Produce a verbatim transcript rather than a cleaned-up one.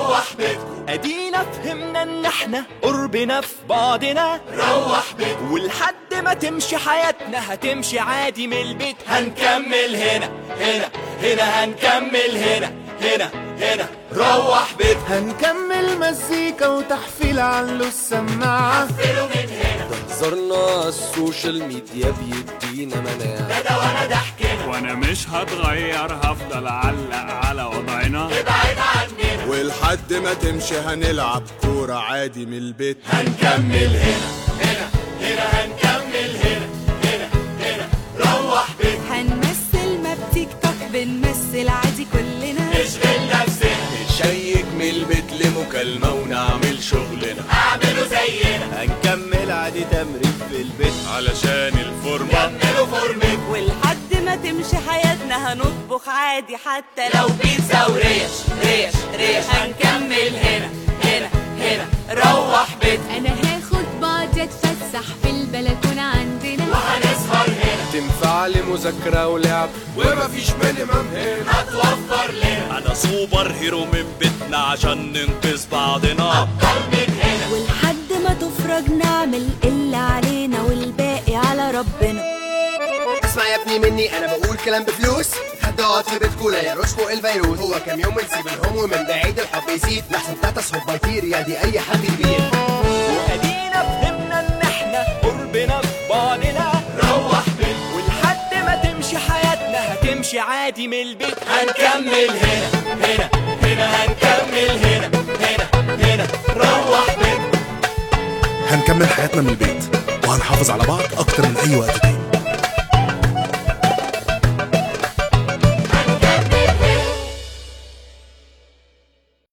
روح بيتكم. ادينا فهمنا ان احنا قربنا في بعضنا، روح بيتكم. ولحد ما تمشي حياتنا هتمشي عادي من البيت. هنكمل هنا هنا هنا هنكمل هنا هنا هنا روح بيتكم. هنكمل مزيكا وتحفيل على السماعة، حفلوا من هنا. هزارنا السوشيال ميديا بيدينا مناعة، ده ده وانا ضحكنا، وانا مش هتغير هفضل اعلق على وضعنا. ابعد عننا. ولحد ما تمشي هنلعب كورة عادي من البيت. هنكمل هنا هنا هنا هنكمل هنا هنا هنا روح بيتكم. هنمثل ما بتيك توك بنمثل عادي كلنا، نشغل نفسنا، نشيك من البيت لمكالمة ونعمل شغلنا. اعملوا زينا، هنكمل عادي تمرين في البيت علشان الفورمة. كملوا فورمتكم. ولحد ما تمشي حياتنا هنطبخ عادي حتى لو لو بيتزا وريش ريش ريش. هنكمل هنا هنا هنا روح بيتكم. انا هاخد بعضي اتفسح في البلكونه عندنا، وهنسهر هنا، تنفع لمذاكرة ولعب ومفيش مينيمم هنا. هتوفر لنا. انا سوبر هيرو من بيتنا عشان ننقذ بعضنا. ابطال من هنا. ولحد ما تفرج نعمل اللي علينا والباقي على ربنا. اسمع يا ابني مني انا بقول كلام بفلوس، حد اقعد في بيتكو لا يروش فوق الفيروس. هو كام يوم ونسيب الهم ومن بعيد الحب يزيد، لحسن تاتا هوب بكتيريا دي اي حد كبير. وادينا فهمنا ان احنا قربنا في بعضنا، روح بيتكم. ولحد ما تمشي حياتنا هتمشي عادي من البيت. هنكمل هنا هنا هنا هنكمل هنا هنا هنا روح بيتكم. هنكمل حياتنا من البيت وهنحافظ على بعض أكتر من أي وقت تاني.